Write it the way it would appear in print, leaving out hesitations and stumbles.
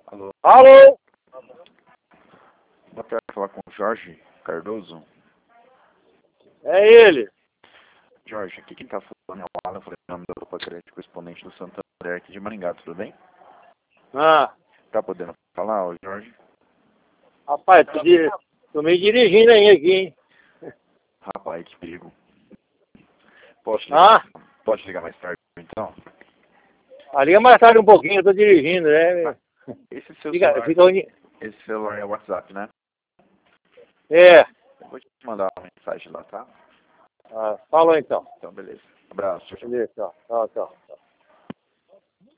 Alô, Alô? boa tarde, falar com o Jorge Cardoso. É ele. Jorge, aqui quem tá falando é o Alan, falei o nome da Opa Crédito, correspondente do Santander aqui de Maringá, tudo bem? Ah, Tá podendo falar, ô Jorge? rapaz, tô me dirigindo aí aqui, hein? Rapaz, que perigo. Posso Ah, ligar mais tarde, então? liga mais tarde um pouquinho, eu tô dirigindo, né? Esse seu Fica, celular, fica onde... esse celular é o WhatsApp, né? É, Eu vou te mandar uma mensagem lá, tá? falou então. Então, beleza. Abraço, tchau, tchau. Beleza, tchau, tchau, tchau.